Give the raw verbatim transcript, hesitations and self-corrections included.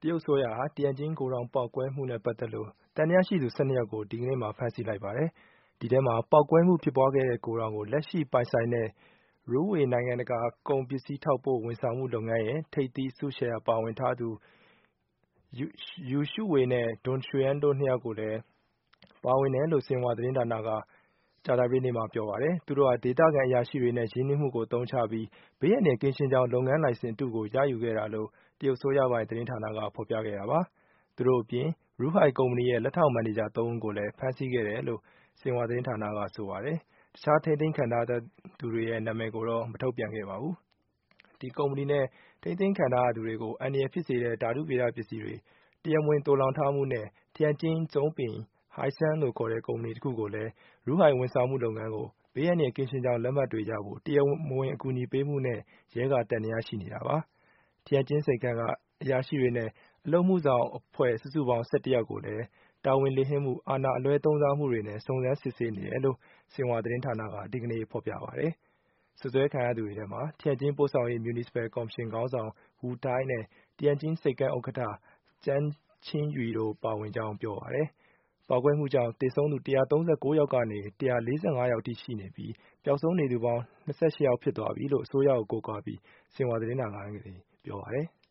တရုတ်အစိုးရဟာတီယန်ကျင်းဂိုဒေါင်ပေါက်ကွဲမှုနဲ့ပတ်သက်လို့သံသယရှိသူ ၁၂ ယောက်ကိုဒီကနေ့မှာဖမ်းဆီးလိုက်ပါတယ်။ဒီထဲမှာပေါက်ကွဲမှုဖြစ်ပွားခဲ့တဲ့ဂိုဒေါင်ကိုလက်ရှိပိုင်ဆိုင်တဲ့ Ruwei နိုင်ငံတကာကုန်ပစ္စည်းထောက်ပို့ဝန်ဆောင်မှုလုပ်ငန်းရဲ့ထိပ်သီးအစုရှယ်ယာပါဝင်ထားသူ Yu Shuwei နဲ့ Dong Xuan တို့နှစ်ယောက်ကိုလည်းပါဝင်တယ်လို့ဆင်ဟွာသတင်းဌာနကကြာသပတေးနေ့မှာပြောပါတယ်။သူတို့ဟာဒေသခံအရာရှိတွေနဲ့ရင်းနှီးမှုကိုအသုံးချပြီးဘေးအန္တရာယ်ကင်းရှင်းကြောင်းလုပ်ငန်းလိုင်စင်အတုကိုရယူခဲ့တာလို့တရုတ်အစိုးရပိုင်သတင်းဌာနကဖော်ပြခဲ့တာပါ။သူတို့အပြင် Ruhai ကုမ္ပဏီရဲ့လက်ထောက်မန်နေဂျာသုံးဦးကိုလည်းဖမ်းဆီးခဲ့တယ်လို့ဆင်ဟွာသတင်းဌာနကဆိုပါတယ်။တခြားထိန်းသိမ်းခံထားရသူတွေရဲ့နာမည်ကိုတော့မထုတ်ပြန်ခဲ့ပါဘူး။ဒီကုမ္ပဏီနဲ့ထိန်းသိမ်းခံထားရသူတွေကိုအန္တရာယ်ဖြစ်စေတဲ့ဓာတုဗေဒပစ္စည်းတွေတရားမဝင်သိုလှောင်ထားမှုနဲ့တီယန်ကျင်းကျုံးပင် Hisense လို့ခေါ်တဲ့ကုမ္ပဏီတစ်ခုကိုလည်း Ruhai ဝန်ဆောင်မှုလုပ်ငန်းကိုဘေးအန္တရာယ်ကင်းရှင်းကြောင်းလက်မှတ်တွေရဖို့တရားမဝင်အကူအညီပေးမှုနဲ့ရဲကတန်တရားရှိနေတာပါ။တီယန်ကျင်းဆိပ်ကမ်းကအရာရှိတွေနဲ့အလုပ်မှုဆောင်အဖွဲ့စုစုပေါင်း ၁၁ ယောက်ကိုလည်းတာဝန်လေးဟင်းမှုအာဏာအလွဲသုံးစားမှုတွေနဲ့စုံစမ်းစစ်ဆေးနေတယ်လို့ဆင်ဟွာသတင်းဌာနကဒီကနေ့ဖော်ပြပါတယ်။စွပ်စွဲခံရသူတွေထဲမှာတီယန်ကျင်းပို့ဆောင်ရေး Municipal ကော်မရှင်ခေါင်းဆောင် Wu Tai နဲ့တီယန်ကျင်းဆိပ်ကမ်းဥက္ကဋ္ဌ Zhang Qingyue တို့ပါဝင်ကြောင်းပြောပါတယ်။ပေါက်ကွဲမှုကြောင့်သေဆုံးသူ ၁၃၉ ယောက်ကနေ ၁၄၅ ယောက်အထိရှိနေပြီးပျောက်ဆုံးနေသူပေါင်း ၂၈ ယောက်ဖြစ်သွားပြီလို့အစိုးရကိုကိုးကားပြီးဆင်ဟွာသတင်းဌာနကပြောပါတယ်။